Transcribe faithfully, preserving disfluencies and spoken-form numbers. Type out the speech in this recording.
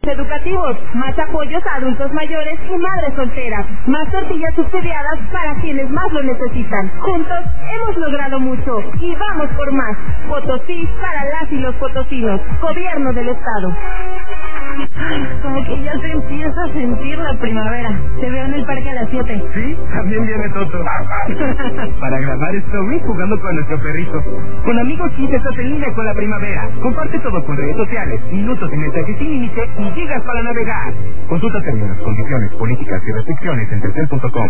Educativos, más apoyos a adultos mayores y madres solteras, más tortillas subsidiadas para quienes más lo necesitan. Juntos hemos logrado mucho y vamos por más. Potosí para las y los potosinos. Gobierno del Estado. Como que ya se empieza a sentir la primavera. Te veo en el parque a las siete. Sí, también viene Toto. Para grabar stories jugando con nuestro perrito. Con amigos y estás en línea con la primavera. Comparte todo con redes sociales, minutos y mensajes sin límite y gigas para navegar. Consulta términos, condiciones, políticas y restricciones en telcel punto com.